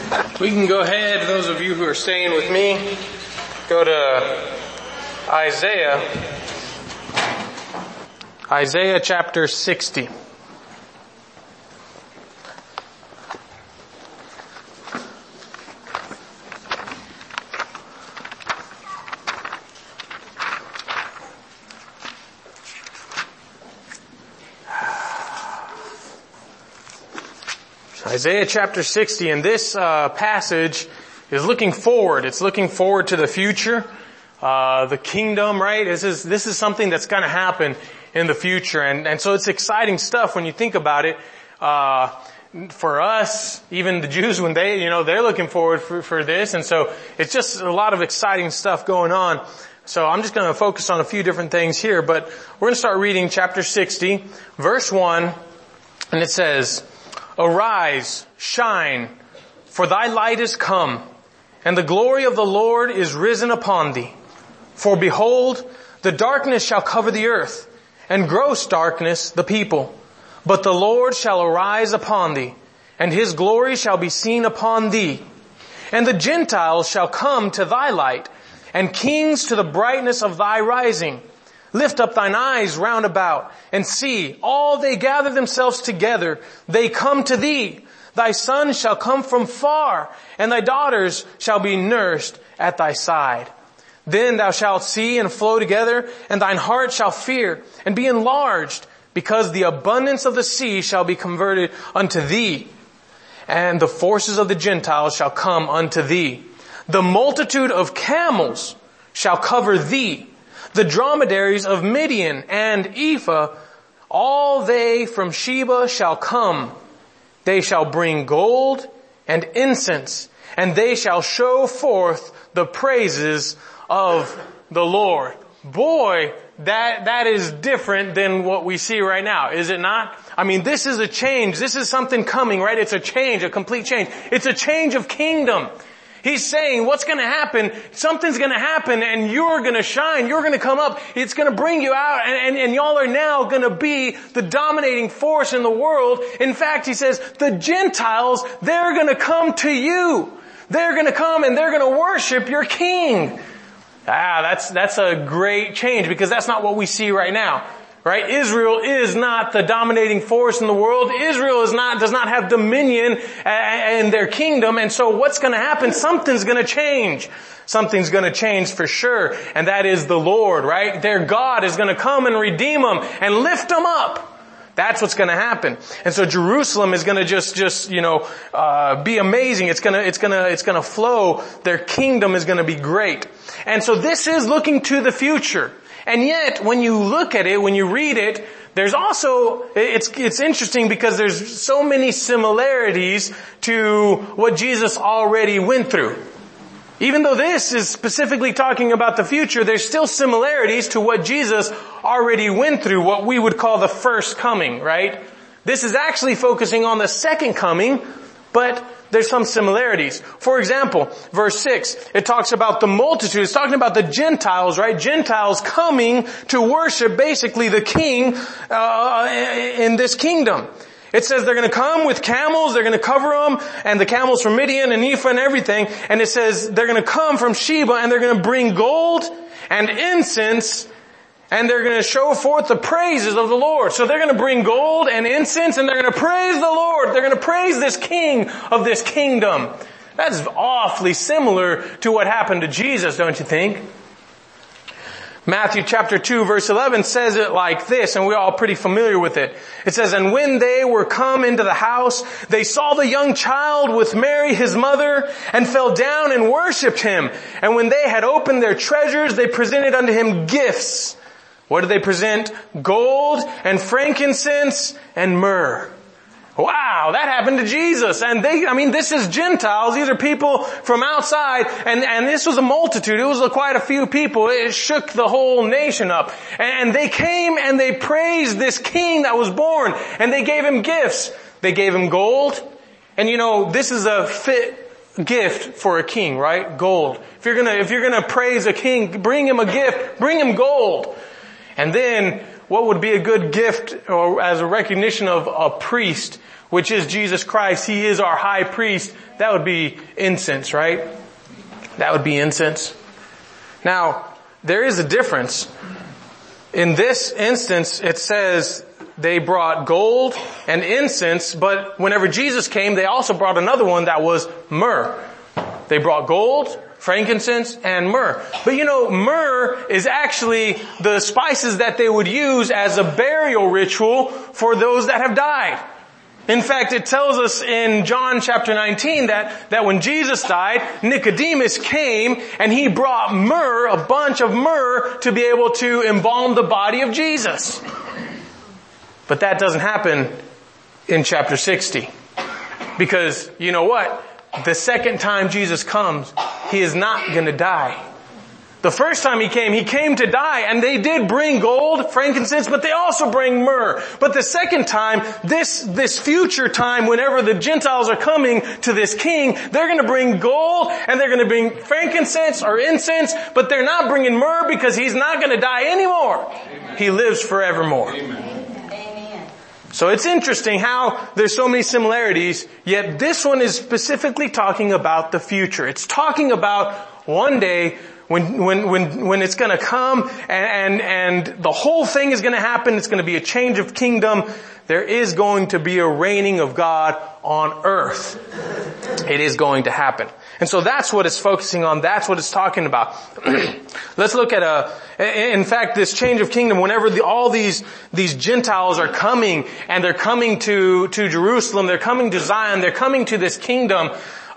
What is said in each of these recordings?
We can go ahead, those of you who are staying with me, go to Isaiah chapter 60. Isaiah chapter 60, and this passage is looking forward. It's looking forward to the future, the kingdom, right? This is something that's going to happen in the future, and so it's exciting stuff when you think about it. For us, even the Jews, when they're looking forward for this, and so it's just a lot of exciting stuff going on. So I'm just going to focus on a few different things here, but we're going to start reading chapter 60, verse 1, and it says, "Arise, shine, for thy light is come, and the glory of the Lord is risen upon thee. For behold, the darkness shall cover the earth, and gross darkness the people. But the Lord shall arise upon thee, and his glory shall be seen upon thee. And the Gentiles shall come to thy light, and kings to the brightness of thy rising. Lift up thine eyes round about, and see, all they gather themselves together, they come to thee. Thy sons shall come from far, and thy daughters shall be nursed at thy side. Then thou shalt see and flow together, and thine heart shall fear, and be enlarged, because the abundance of the sea shall be converted unto thee, and the forces of the Gentiles shall come unto thee. The multitude of camels shall cover thee, the dromedaries of Midian and Ephah, all they from Sheba shall come. They shall bring gold and incense, and they shall show forth the praises of the Lord." Boy, that is different than what we see right now, is it not? I mean, this is a change. This is something coming, right? It's a change, a complete change. It's a change of kingdom. He's saying what's going to happen, something's going to happen, and you're going to shine, you're going to come up, it's going to bring you out, and y'all are now going to be the dominating force in the world. In fact, he says, the Gentiles, they're going to come to you. They're going to come and they're going to worship your king. That's a great change, because that's not what we see right now. Right? Israel is not the dominating force in the world. Israel does not have dominion in their kingdom. And so what's going to happen? Something's going to change. Something's going to change for sure. And that is the Lord, right? Their God is going to come and redeem them and lift them up. That's what's going to happen. And so Jerusalem is going to just be amazing. It's going to flow. Their kingdom is going to be great. And so this is looking to the future. And yet, when you look at it, when you read it, there's also, it's interesting because there's so many similarities to what Jesus already went through. Even though this is specifically talking about the future, there's still similarities to what Jesus already went through, what we would call the first coming, right? This is actually focusing on the second coming, but there's some similarities. For example, verse 6, it talks about the multitude. It's talking about the Gentiles, right? Gentiles coming to worship basically the king in this kingdom. It says they're going to come with camels, they're going to cover them, and the camels from Midian and Ephah and everything. And it says they're going to come from Sheba, and they're going to bring gold and incense, and they're going to show forth the praises of the Lord. So they're going to bring gold and incense, and they're going to praise the Lord. They're going to praise this king of this kingdom. That's awfully similar to what happened to Jesus, don't you think? Matthew chapter 2 verse 11 says it like this, and we're all pretty familiar with it. It says, "And when they were come into the house, they saw the young child with Mary his mother, and fell down and worshipped him. And when they had opened their treasures, they presented unto him gifts." What did they present? Gold and frankincense and myrrh. Wow, that happened to Jesus. And this is Gentiles. These are people from outside. And this was a multitude. It was quite a few people. It shook the whole nation up. And they came and they praised this king that was born. And they gave him gifts. They gave him gold. And this is a fit gift for a king, right? Gold. If you're gonna praise a king, bring him a gift. Bring him gold. And then what would be a good gift or as a recognition of a priest, which is Jesus Christ? He is our high priest. That would be incense, right? That would be incense. Now, there is a difference. In this instance, it says they brought gold and incense, but whenever Jesus came, they also brought another one that was myrrh. They brought gold, frankincense, and myrrh. But myrrh is actually the spices that they would use as a burial ritual for those that have died. In fact, it tells us in John chapter 19 that when Jesus died, Nicodemus came and he brought myrrh, a bunch of myrrh, to be able to embalm the body of Jesus. But that doesn't happen in chapter 60. Because you know what? The second time Jesus comes, he is not going to die. The first time he came to die, and they did bring gold, frankincense, but they also bring myrrh. But the second time, this future time, whenever the Gentiles are coming to this king, they're going to bring gold, and they're going to bring frankincense or incense, but they're not bringing myrrh because he's not going to die anymore. Amen. He lives forevermore. Amen. So it's interesting how there's so many similarities, yet this one is specifically talking about the future. It's talking about one day when it's going to come and the whole thing is going to happen. It's going to be a change of kingdom. There is going to be a reigning of God on earth. It is going to happen. And so that's what it's focusing on. That's what it's talking about. Let's look at in fact, this change of kingdom, whenever all these Gentiles are coming and they're coming to Jerusalem, they're coming to Zion, they're coming to this kingdom,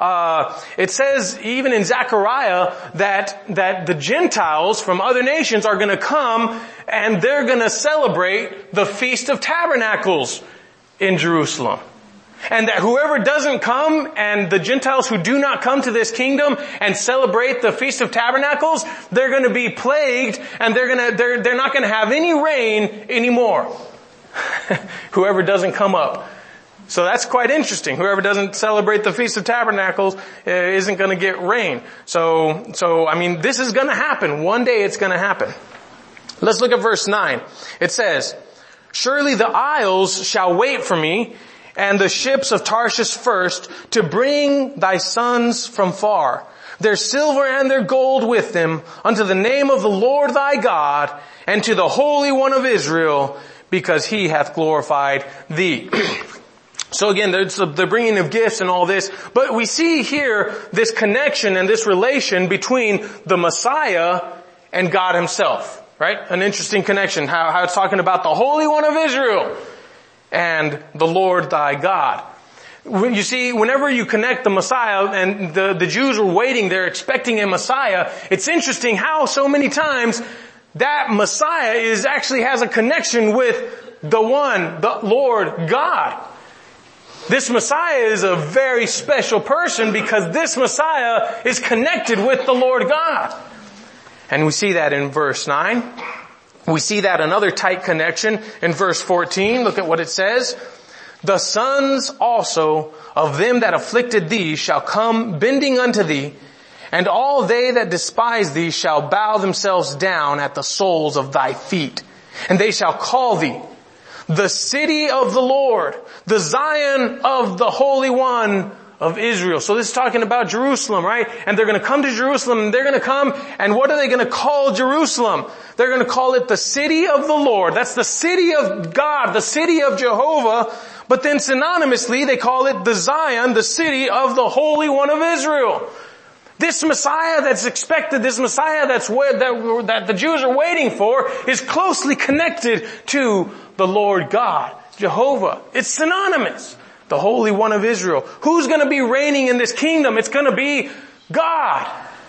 it says even in Zechariah that the Gentiles from other nations are going to come and they're going to celebrate the Feast of Tabernacles in Jerusalem. And that whoever doesn't come, and the Gentiles who do not come to this kingdom and celebrate the Feast of Tabernacles, they're going to be plagued and they're not going to have any rain anymore. Whoever doesn't come up. So that's quite interesting. Whoever doesn't celebrate the Feast of Tabernacles isn't going to get rain. So I mean, this is going to happen. One day it's going to happen. Let's look at verse 9. It says, "Surely the isles shall wait for me, and the ships of Tarshish first, to bring thy sons from far, their silver and their gold with them, unto the name of the Lord thy God, and to the Holy One of Israel, because he hath glorified thee." So again, there's the bringing of gifts and all this, but we see here this connection and this relation between the Messiah and God himself, right? An interesting connection, how it's talking about the Holy One of Israel and the Lord thy God. You see, whenever you connect the Messiah, and the Jews were waiting, they're expecting a Messiah, it's interesting how so many times that Messiah actually has a connection with the Lord God. This Messiah is a very special person because this Messiah is connected with the Lord God. And we see that in verse 9. We see that another tight connection in verse 14. Look at what it says. "The sons also of them that afflicted thee shall come bending unto thee, and all they that despise thee shall bow themselves down at the soles of thy feet. And they shall call thee the city of the Lord, the Zion of the Holy One of Israel." So this is talking about Jerusalem, right? And they're going to come to Jerusalem, and they're going to come, and what are they going to call Jerusalem? They're going to call it the city of the Lord. That's the city of God, the city of Jehovah. But then synonymously, they call it the Zion, the city of the Holy One of Israel. This Messiah that's expected, this Messiah that the Jews are waiting for, is closely connected to the Lord God, Jehovah. It's synonymous. The Holy One of Israel. Who's going to be reigning in this kingdom? It's going to be God.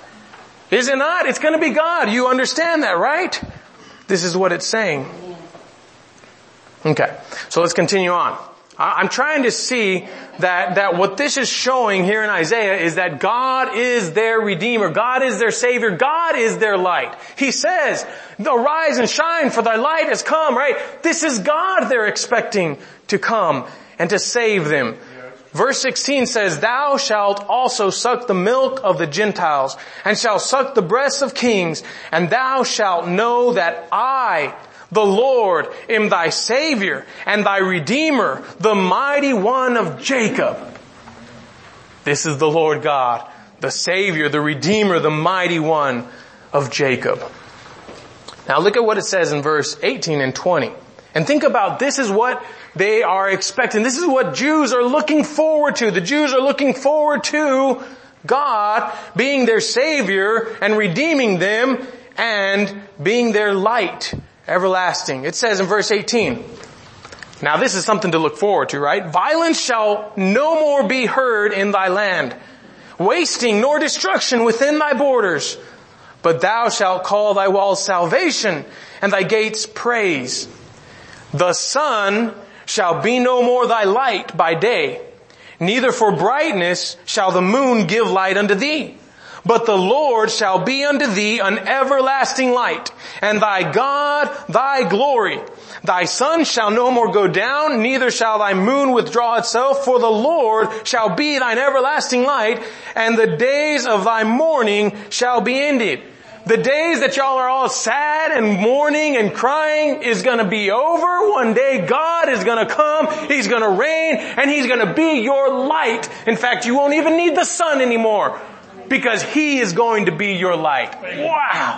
Is it not? It's going to be God. You understand that, right? This is what it's saying. Okay, so let's continue on. I'm trying to see that what this is showing here in Isaiah is that God is their Redeemer. God is their Savior. God is their light. He says, "Arise and shine, for thy light has come," right? This is God they're expecting to come and to save them. Verse 16 says, "Thou shalt also suck the milk of the Gentiles, and shalt suck the breasts of kings, and thou shalt know that I, the Lord am thy Savior and thy Redeemer, the mighty one of Jacob. This is the Lord God, the Savior, the Redeemer, the mighty one of Jacob. Now look at what it says in verse 18 and 20. And think about this is what they are expecting. This is what Jews are looking forward to. The Jews are looking forward to God being their Savior and redeeming them and being their light everlasting. It says in verse 18, now this is something to look forward to, right? Violence shall no more be heard in thy land, wasting nor destruction within thy borders. But thou shalt call thy walls salvation and thy gates praise. The sun shall be no more thy light by day, neither for brightness shall the moon give light unto thee. But the Lord shall be unto thee an everlasting light, and thy God thy glory. Thy sun shall no more go down, neither shall thy moon withdraw itself, for the Lord shall be thine everlasting light, and the days of thy mourning shall be ended. The days that y'all are all sad and mourning and crying is going to be over. One day God is going to come, He's going to reign, and He's going to be your light. In fact, you won't even need the sun anymore because He is going to be your light. Wow.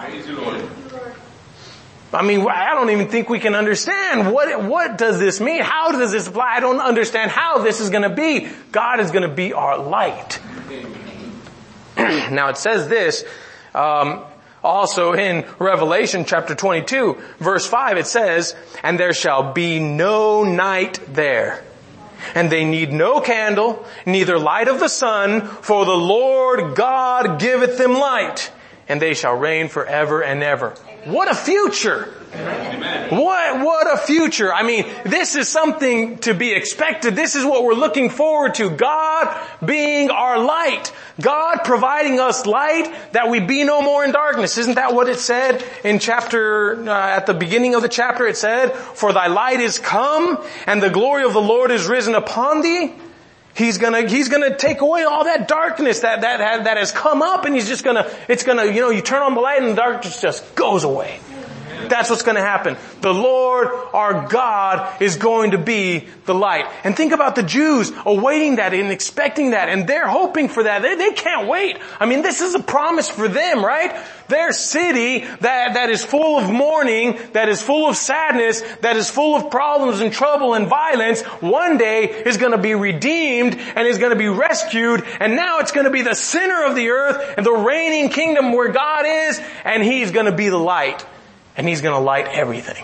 I mean, I don't even think we can understand what does this mean? How does this apply? I don't understand how this is going to be. God is going to be our light. Now it says this, also in Revelation chapter 22, verse 5, it says, and there shall be no night there. And they need no candle, neither light of the sun, for the Lord God giveth them light, and they shall reign forever and ever. What a future! Amen. What a future. I mean, this is something to be expected. This is what we're looking forward to. God being our light. God providing us light that we be no more in darkness. Isn't that what it said in at the beginning of the chapter? It said, for thy light is come and the glory of the Lord is risen upon thee. He's gonna take away all that darkness that has come up, and it's gonna, you turn on the light and the darkness just goes away. That's what's going to happen. The Lord, our God, is going to be the light. And think about the Jews awaiting that and expecting that, and they're hoping for that. They can't wait. I mean, this is a promise for them, right? Their city that is full of mourning, that is full of sadness, that is full of problems and trouble and violence, one day is going to be redeemed and is going to be rescued, and now it's going to be the center of the earth and the reigning kingdom where God is, and He's going to be the light. And He's going to light everything.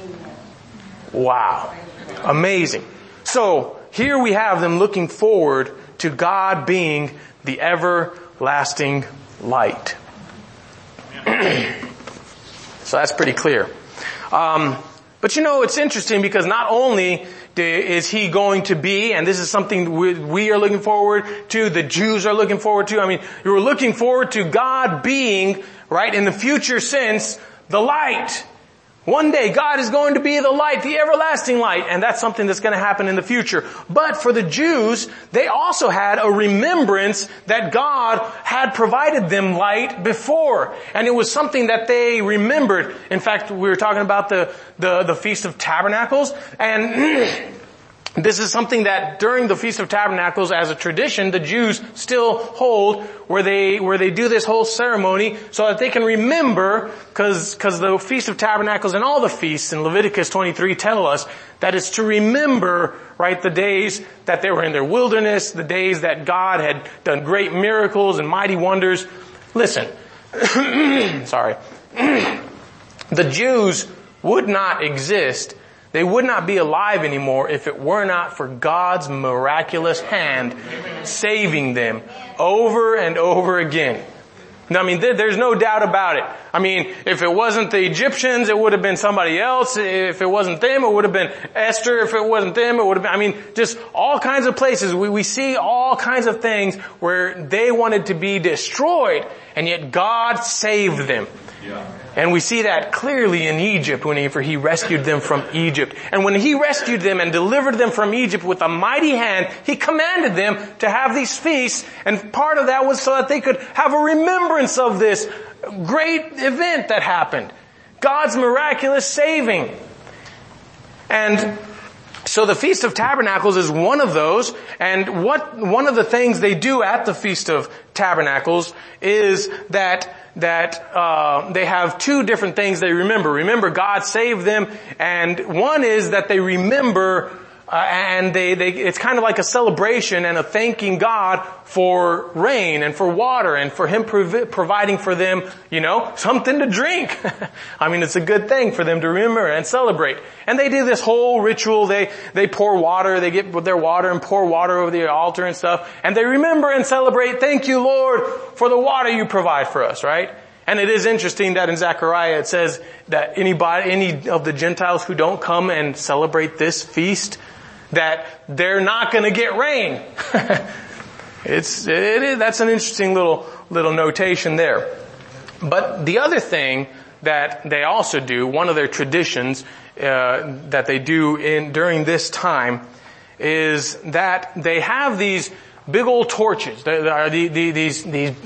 Wow. Amazing. So, here we have them looking forward to God being the everlasting light. So that's pretty clear. But it's interesting because not only is He going to be, and this is something we are looking forward to, the Jews are looking forward to. I mean, you're looking forward to God being, right, in the future sense, the light. One day God is going to be the light, the everlasting light, and that's something that's going to happen in the future. But for the Jews, they also had a remembrance that God had provided them light before, and it was something that they remembered. In fact, we were talking about the Feast of Tabernacles, and this is something that during the Feast of Tabernacles, as a tradition, the Jews still hold, where they do this whole ceremony so that they can remember, because the Feast of Tabernacles and all the feasts in Leviticus 23 tell us that it's to remember, right, the days that they were in their wilderness, the days that God had done great miracles and mighty wonders. Listen, sorry. The Jews would not exist. They would not be alive anymore if it were not for God's miraculous hand saving them over and over again. I mean, there's no doubt about it. I mean, if it wasn't the Egyptians, it would have been somebody else. If it wasn't them, it would have been Esther. If it wasn't them, it would have been, I mean, just all kinds of places. We see all kinds of things where they wanted to be destroyed, and yet God saved them. Yeah. And we see that clearly in Egypt when He rescued them from Egypt. And when He rescued them and delivered them from Egypt with a mighty hand, He commanded them to have these feasts. And part of that was so that they could have a remembrance of this great event that happened. God's miraculous saving. And so the Feast of Tabernacles is one of those, and one of the things they do at the Feast of Tabernacles is that they have two different things they remember. Remember, God saved them, and one is that they remember, and it's kind of like a celebration and a thanking God for rain and for water and for Him providing for them, something to drink. I mean, it's a good thing for them to remember and celebrate. And they do this whole ritual. They pour water, they get their water and pour water over the altar and stuff. And they remember and celebrate, thank you, Lord, for the water you provide for us, right? And it is interesting that in Zechariah it says that any of the Gentiles who don't come and celebrate this feast, that they're not going to get rain. That's an interesting little notation there. But the other thing that they also do, one of their traditions that they do during this time, is that they have these big old torches. There are these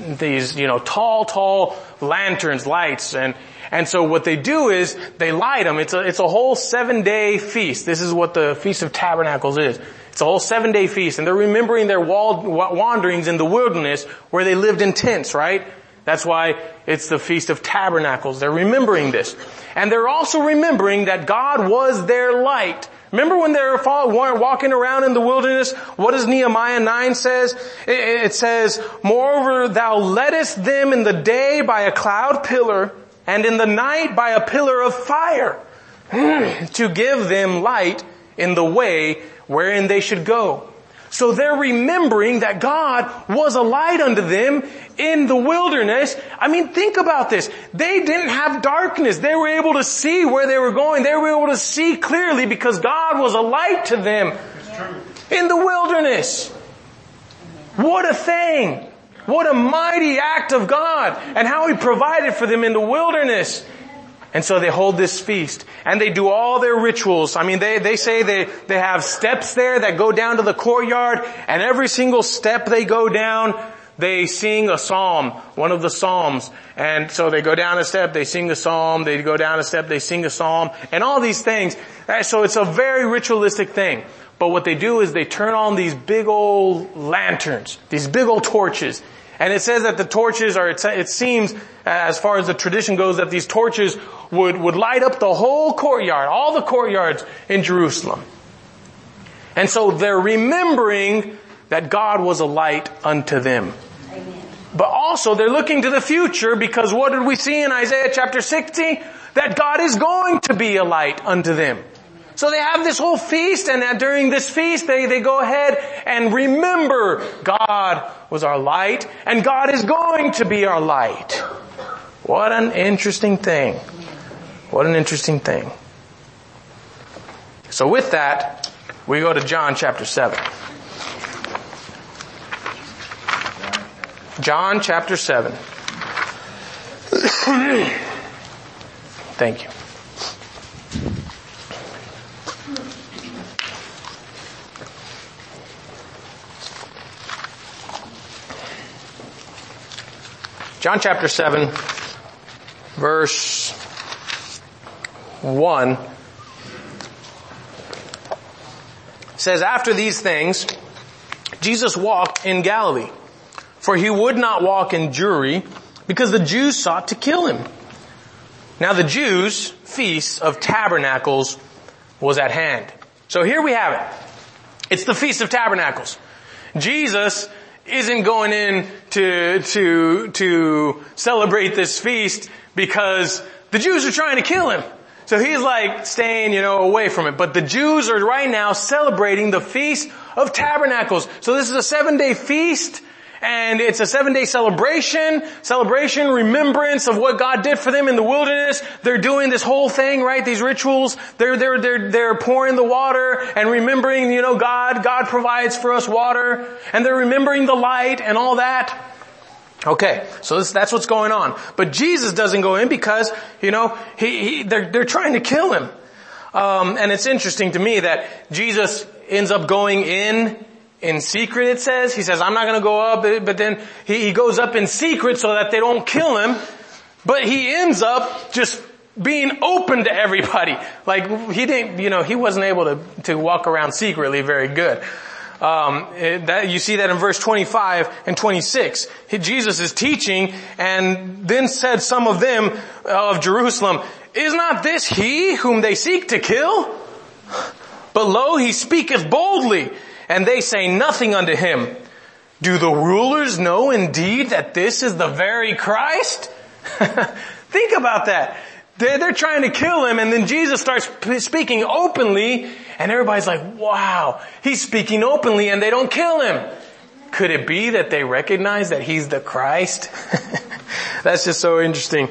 tall lanterns, lights, and so what they do is they light them. It's a whole 7-day feast. This is what the Feast of Tabernacles is. It's a whole 7-day feast, and they're remembering their wanderings in the wilderness where they lived in tents, right? That's why it's the Feast of Tabernacles. They're remembering this. And they're also remembering that God was their light. Remember when they were walking around in the wilderness? What does Nehemiah 9 says? It says, "Moreover, thou leddest them in the day by a cloud pillar, and in the night by a pillar of fire, to give them light in the way wherein they should go." So they're remembering that God was a light unto them in the wilderness. I mean, think about this. They didn't have darkness. They were able to see where they were going. They were able to see clearly because God was a light to them in the wilderness. What a thing. What a mighty act of God, and how He provided for them in the wilderness. And so they hold this feast, and they do all their rituals. I mean, they say they have steps there that go down to the courtyard, and every single step they go down, they sing a psalm, one of the psalms. And so they go down a step, they sing a psalm, they go down a step, they sing a psalm, and all these things. So it's a very ritualistic thing. But what they do is they turn on these big old lanterns, these big old torches. And it says that the torches it seems, as far as the tradition goes, that these torches would light up the whole courtyard, all the courtyards in Jerusalem. And so they're remembering that God was a light unto them. Amen. But also they're looking to the future, because what did we see in Isaiah chapter 60? That God is going to be a light unto them. So they have this whole feast, and during this feast they go ahead and remember God was our light, and God is going to be our light. What an interesting thing. What an interesting thing. So with that, we go to John chapter 7. John chapter 7. Thank you. John chapter 7, verse 1 says, "After these things, Jesus walked in Galilee, for He would not walk in Jewry, because the Jews sought to kill Him. Now the Jews' feast of tabernacles was at hand." So here we have it. It's the Feast of Tabernacles. Jesus isn't going in to celebrate this feast because the Jews are trying to kill Him. So He's like staying, away from it. But the Jews are right now celebrating the Feast of Tabernacles. So this is a 7-day feast, and it's a 7-day celebration, remembrance of what God did for them in the wilderness. They're doing this whole thing, right? These rituals. They're pouring the water and remembering, God provides for us water, and they're remembering the light and all that. Okay, so that's what's going on. But Jesus doesn't go in because, they're trying to kill Him. And it's interesting to me that Jesus ends up going in secret, it says. He says, I'm not going to go up, but then he goes up in secret so that they don't kill Him. But He ends up just being open to everybody. Like he didn't, he wasn't able to walk around secretly very good. You see that in verse 25 and 26. Jesus is teaching and then said some of them of Jerusalem, "Is not this he whom they seek to kill? But lo, he speaketh boldly, and they say nothing unto him. Do the rulers know indeed that this is the very Christ?" Think about that. They're trying to kill him, and then Jesus starts speaking openly, and everybody's like, wow, he's speaking openly and they don't kill him. Could it be that they recognize that he's the Christ? That's just so interesting,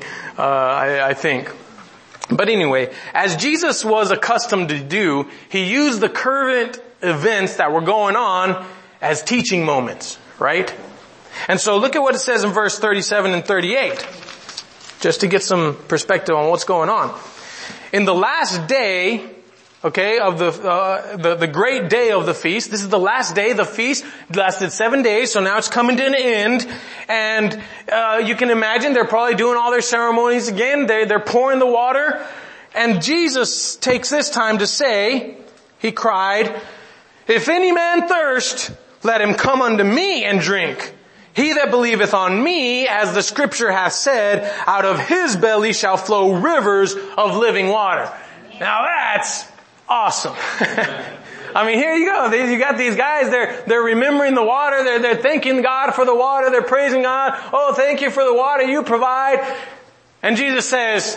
I think. But anyway, as Jesus was accustomed to do, he used the current events that were going on as teaching moments, right? And so look at what it says in verse 37 and 38, just to get some perspective on what's going on. In the last day, okay, of the great day of the feast, this is the last day. The feast lasted 7 days, so now it's coming to an end. And you can imagine they're probably doing all their ceremonies again. They're pouring the water. And Jesus takes this time to say, he cried, "If any man thirst, let him come unto me and drink. He that believeth on me, as the scripture hath said, out of his belly shall flow rivers of living water." Now that's awesome. I mean, here you go. You got these guys, they're remembering the water, they're thanking God for the water, they're praising God. "Oh, thank you for the water you provide." And Jesus says,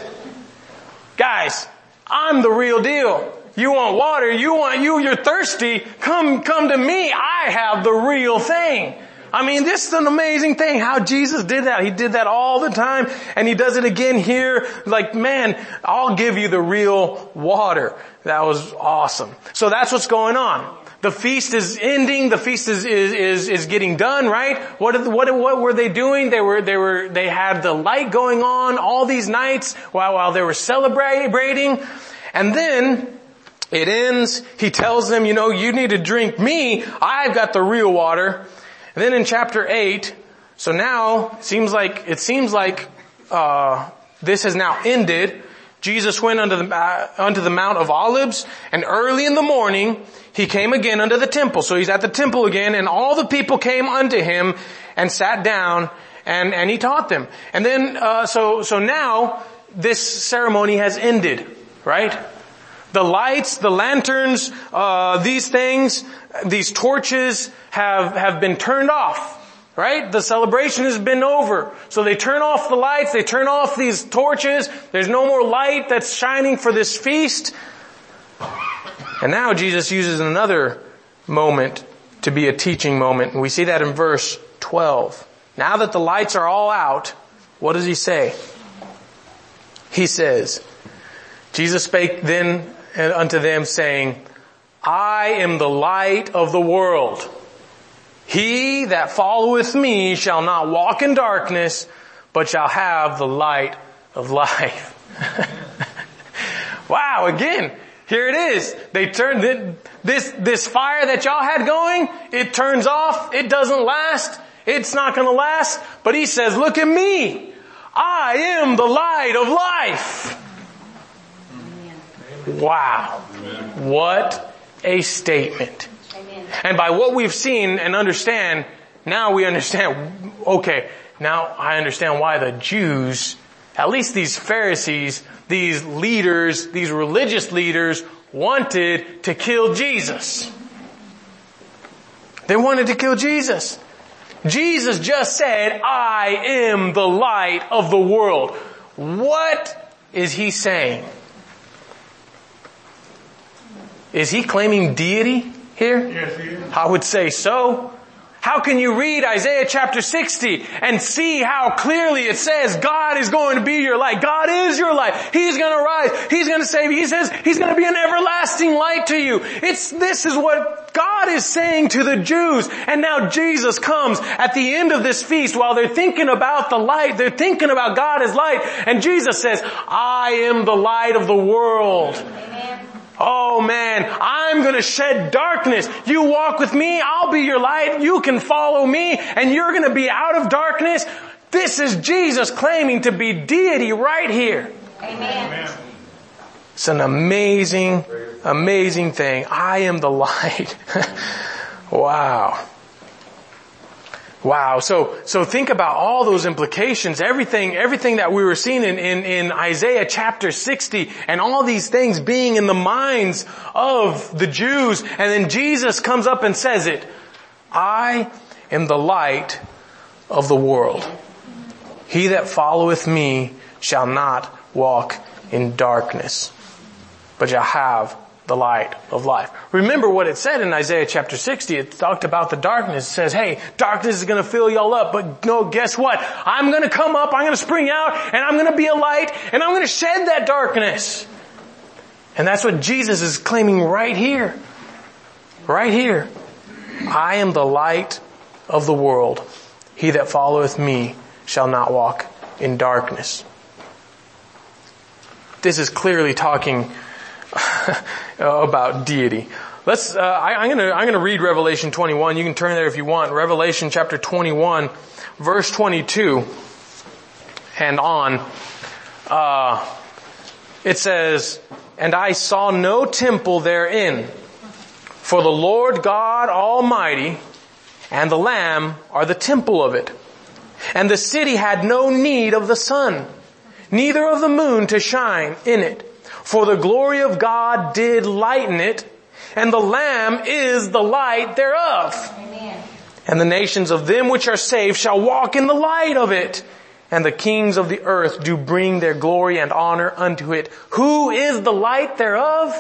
"Guys, I'm the real deal. You want water, you're thirsty, come to me. I have the real thing." I mean, this is an amazing thing how Jesus did that. He did that all the time, and he does it again here. Like, man, I'll give you the real water. That was awesome. So that's what's going on. The feast is ending. The feast is getting done, right? What were they doing? They had the light going on all these nights while they were celebrating. And then it ends. He tells them, you need to drink me. I've got the real water. And then in chapter 8, so now it seems like this has now ended. Jesus went unto the Mount of Olives, and early in the morning he came again unto the temple. So he's at the temple again, and all the people came unto him and sat down, and he taught them. And then so now this ceremony has ended, right? The lights, the lanterns, these things, these torches have been turned off, right? The celebration has been over. So they turn off the lights, they turn off these torches. There's no more light that's shining for this feast. And now Jesus uses another moment to be a teaching moment. And we see that in verse 12. Now that the lights are all out, what does he say? He says, Jesus spake then unto them, saying, "I am the light of the world. He that followeth me shall not walk in darkness, but shall have the light of life." Wow, again, here it is. They turned this fire that y'all had going, it turns off, it doesn't last, it's not gonna last, but he says, "Look at me. I am the light of life." Wow. What a statement. Amen. And by what we've seen and understand, now we understand, okay, now I understand why the Jews, at least these Pharisees, these leaders, these religious leaders, wanted to kill Jesus. They wanted to kill Jesus. Jesus just said, "I am the light of the world." What is he saying? Is he claiming deity here? Yes, he is. I would say so. How can you read Isaiah chapter 60 and see how clearly it says God is going to be your light? God is your light. He's going to rise. He's going to save you. He says He's going to be an everlasting light to you. This is what God is saying to the Jews. And now Jesus comes at the end of this feast while they're thinking about the light. They're thinking about God as light. And Jesus says, "I am the light of the world." Amen. Oh man, I'm going to shed darkness. You walk with me, I'll be your light. You can follow me and you're going to be out of darkness. This is Jesus claiming to be deity right here. Amen. It's an amazing, amazing thing. I am the light. Wow. Wow. So think about all those implications, everything that we were seeing in Isaiah chapter 60, and all these things being in the minds of the Jews. And then Jesus comes up and says it. I am the light of the world. He that followeth me shall not walk in darkness, but shall have the light of life. Remember what it said in Isaiah chapter 60. It talked about the darkness. It says, hey, darkness is going to fill y'all up, but no, guess what? I'm going to come up, I'm going to spring out, and I'm going to be a light, and I'm going to shed that darkness. And that's what Jesus is claiming right here. Right here. I am the light of the world. He that followeth me shall not walk in darkness. This is clearly talking about deity. I'm going to read Revelation 21. You can turn there if you want. Revelation chapter 21, verse 22 and on. It says, and I saw no temple therein, for the Lord God Almighty and the Lamb are the temple of it. And the city had no need of the sun, neither of the moon to shine in it. For the glory of God did lighten it, and the Lamb is the light thereof. Amen. And the nations of them which are saved shall walk in the light of it. And the kings of the earth do bring their glory and honor unto it. Who is the light thereof?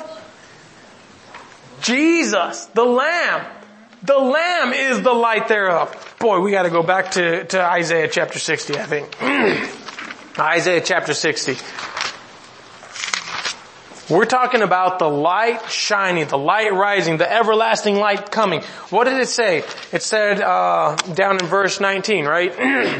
Jesus, the Lamb. The Lamb is the light thereof. Boy, we got to go back to Isaiah chapter 60, I think. Isaiah chapter 60. We're talking about the light shining, the light rising, the everlasting light coming. What did it say? It said down in verse 19, right?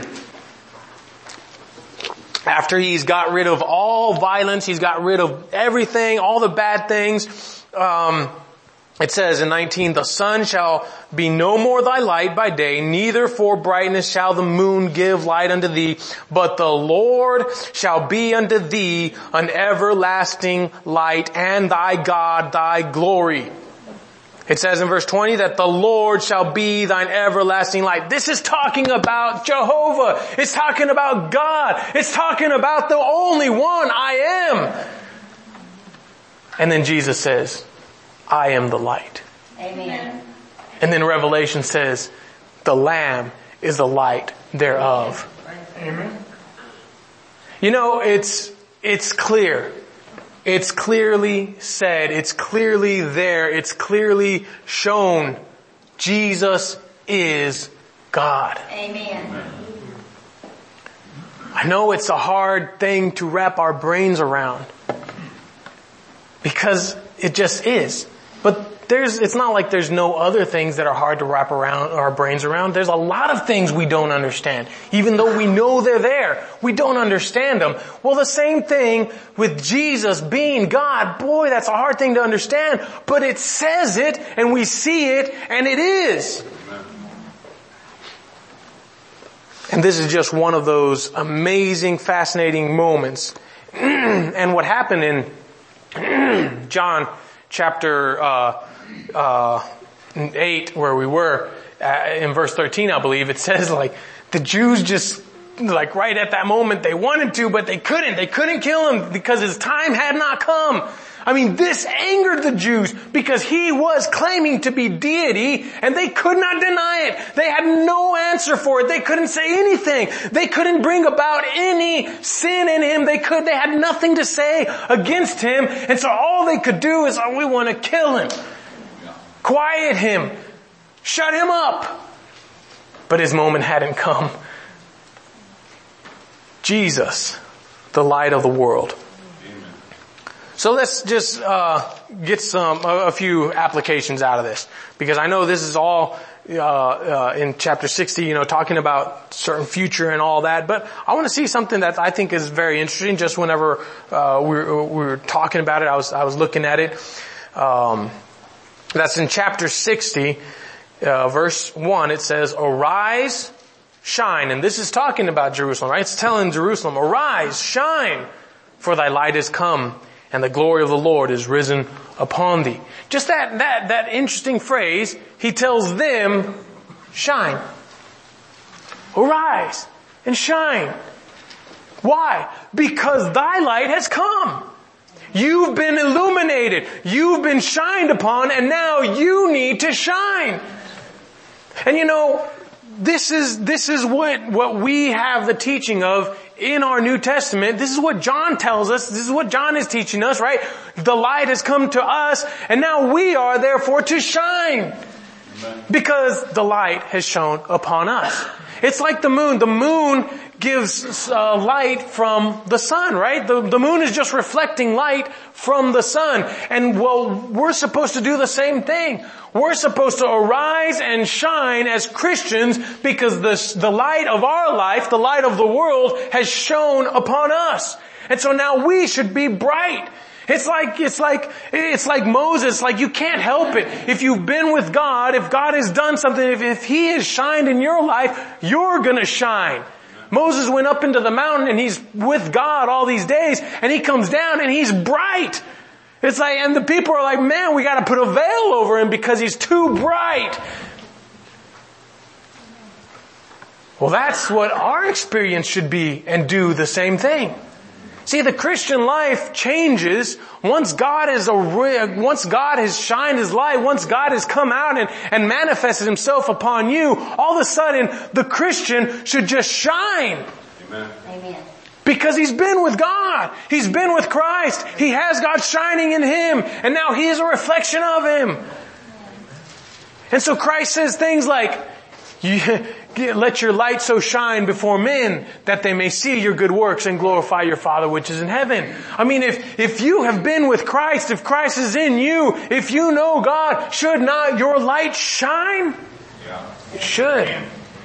After he's got rid of all violence, he's got rid of everything, all the bad things. It says in 19, the sun shall be no more thy light by day, neither for brightness shall the moon give light unto thee, but the Lord shall be unto thee an everlasting light, and thy God thy glory. It says in verse 20 that the Lord shall be thine everlasting light. This is talking about Jehovah. It's talking about God. It's talking about the only one, I am. And then Jesus says, I am the light. Amen. And then Revelation says, the Lamb is the light thereof. Amen. You know, it's clear. It's clearly said. It's clearly there. It's clearly shown. Jesus is God. Amen. I know it's a hard thing to wrap our brains around, because it just is. But it's not like there's no other things that are hard to wrap around our brains around. There's a lot of things we don't understand. Even though we know they're there, we don't understand them. Well, the same thing with Jesus being God. Boy, that's a hard thing to understand. But it says it, and we see it, and it is. And this is just one of those amazing, fascinating moments. And what happened in John chapter 8, where we were, in verse 13, I believe, it says like the Jews just, like right at that moment, they wanted to, but they couldn't. They couldn't kill him because his time had not come. I mean, this angered the Jews because he was claiming to be deity, and they could not deny it. They had no answer for it. They couldn't say anything. They couldn't bring about any sin in him. They had nothing to say against him. And so all they could do is, we want to kill him. Quiet him. Shut him up. But his moment hadn't come. Jesus, the light of the world. So let's just get a few applications out of this, because I know this is all in chapter 60, talking about certain future and all that. But I want to see something that I think is very interesting. Just whenever we were talking about it, I was looking at it. That's in chapter 60, verse 1. It says, "Arise, shine," and this is talking about Jerusalem, right? It's telling Jerusalem, "Arise, shine. for thy light is come, and the glory of the Lord is risen upon thee. Just that interesting phrase, he tells them, shine. Arise and shine. Why? Because thy light has come. You've been illuminated. You've been shined upon, and now you need to shine. And you know, this is what we have the teaching of in our New Testament. This is what John tells us. This is what John is teaching us, right? The light has come to us, and now we are therefore to shine. Because the light has shone upon us. It's like the moon. The moon gives light from the sun, right? The moon is just reflecting light from the sun. And well, we're supposed to do the same thing. We're supposed to arise and shine as Christians because the light of our life, the light of the world, has shone upon us. And so now we should be bright. It's like Moses, like you can't help it. If you've been with God, if God has done something, if He has shined in your life, you're gonna shine. Moses went up into the mountain and he's with God all these days, and he comes down and he's bright. It's like, and the people are like, man, we gotta put a veil over him because he's too bright. Well, that's what our experience should be, and do the same thing. See, the Christian life changes once God has shined His light, once God has come out and manifested Himself upon you, all of a sudden the Christian should just shine. Amen. Amen. Because he's been with God. He's been with Christ. He has God shining in him, and now he is a reflection of Him. And so Christ says things like, let your light so shine before men that they may see your good works and glorify your Father which is in heaven. I mean, if you have been with Christ, if Christ is in you, if you know God, should not your light shine? Yeah. It should.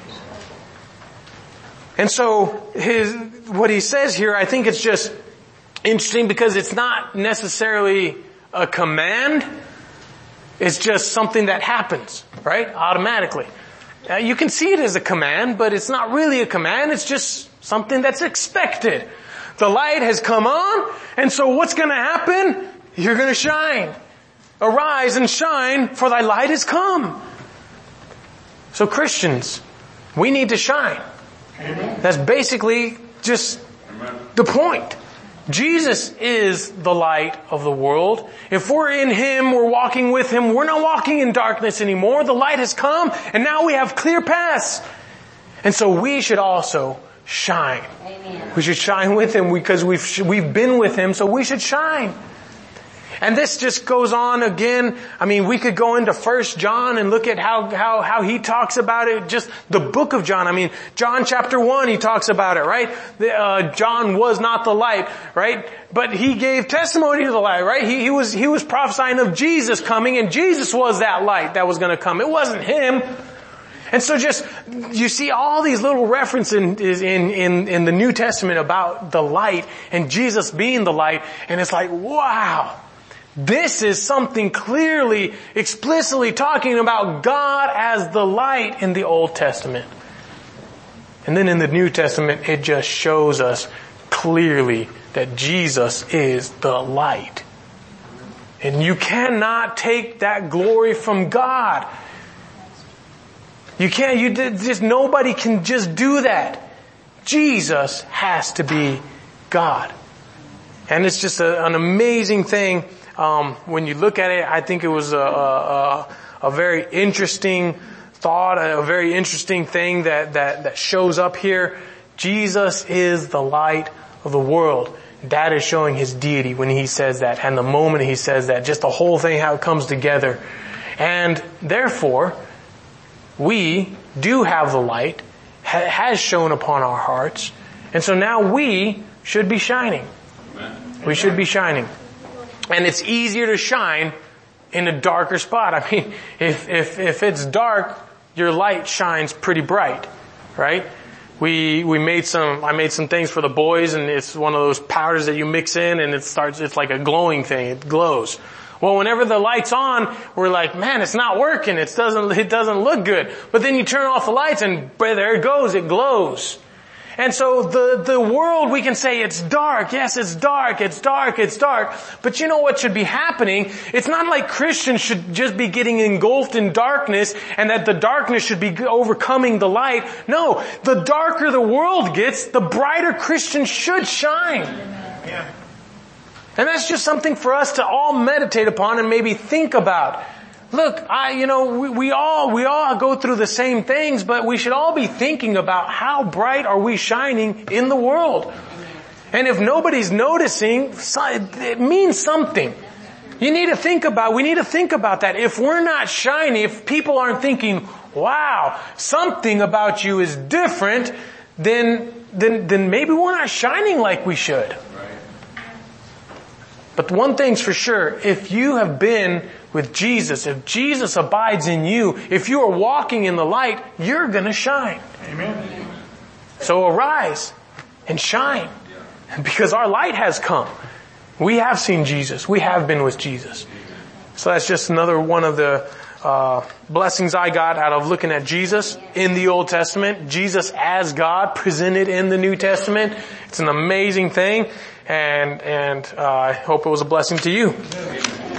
And so what he says here, I think it's just interesting because it's not necessarily a command. It's just something that happens, right? Automatically. You can see it as a command, but it's not really a command. It's just something that's expected. The light has come on, and so what's going to happen? You're going to shine. Arise and shine, for thy light has come. So Christians, we need to shine. Amen. That's basically just the point. Jesus is the light of the world. If we're in Him, we're walking with Him, we're not walking in darkness anymore. The light has come, and now we have clear paths. And so we should also shine. Amen. We should shine with Him because we've been with Him, so we should shine. And this just goes on again. I mean, we could go into 1 John and look at how he talks about it. Just the book of John. I mean, John chapter 1, he talks about it, right? John was not the light, right? But he gave testimony to the light, right? He was prophesying of Jesus coming, and Jesus was that light that was going to come. It wasn't him. And so you see all these little references in the New Testament about the light and Jesus being the light. And it's like, wow. This is something clearly, explicitly talking about God as the light in the Old Testament. And then in the New Testament, it just shows us clearly that Jesus is the light. And you cannot take that glory from God. You can't, nobody can just do that. Jesus has to be God. And it's just an amazing thing. When you look at it, I think it was a very interesting thought, a very interesting thing that shows up here. Jesus is the light of the world. That is showing His deity when He says that. And the moment He says that, just the whole thing, how it comes together. And therefore, we do have the light, has shone upon our hearts. And so now we should be shining. Amen. We should be shining. And it's easier to shine in a darker spot. I mean, if it's dark, your light shines pretty bright, right? I made some things for the boys, and it's one of those powders that you mix in, and it's like a glowing thing. It glows. Well, whenever the light's on, we're like, man, it's not working. It doesn't look good. But then you turn off the lights and there it goes. It glows. And so the world, we can say it's dark. Yes, it's dark, it's dark, it's dark. But you know what should be happening? It's not like Christians should just be getting engulfed in darkness and that the darkness should be overcoming the light. No, the darker the world gets, the brighter Christians should shine. Yeah. And that's just something for us to all meditate upon and maybe think about. Look, we all go through the same things, but we should all be thinking about how bright are we shining in the world. And if nobody's noticing, it means something. We need to think about that. If we're not shining, if people aren't thinking, wow, something about you is different, then maybe we're not shining like we should. But one thing's for sure, if you have been with Jesus, if Jesus abides in you, if you are walking in the light, you're gonna shine. Amen. So arise and shine. Because our light has come. We have seen Jesus. We have been with Jesus. So that's just another one of the blessings I got out of looking at Jesus in the Old Testament. Jesus as God presented in the New Testament. It's an amazing thing. And I hope it was a blessing to you.